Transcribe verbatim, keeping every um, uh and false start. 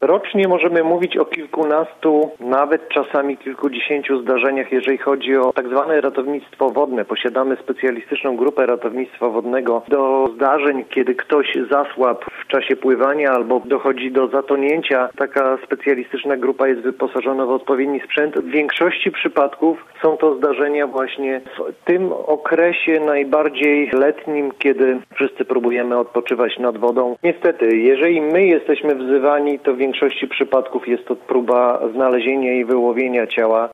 Rocznie możemy mówić o kilkunastu, nawet czasami kilkudziesięciu zdarzeniach, jeżeli chodzi o tak zwane ratownictwo wodne. Posiadamy specjalistyczną grupę ratownictwa wodnego do zdarzeń, kiedy ktoś zasłabł w czasie pływania albo dochodzi do zatonięcia. Taka specjalistyczna grupa jest wyposażona w odpowiedni sprzęt. W większości przypadków są to zdarzenia właśnie w tym okresie najbardziej letnim, kiedy wszyscy próbujemy odpoczywać nad wodą. Niestety, jeżeli my jesteśmy wzywani, to w większości przypadków jest to próba znalezienia i wyłowienia ciała.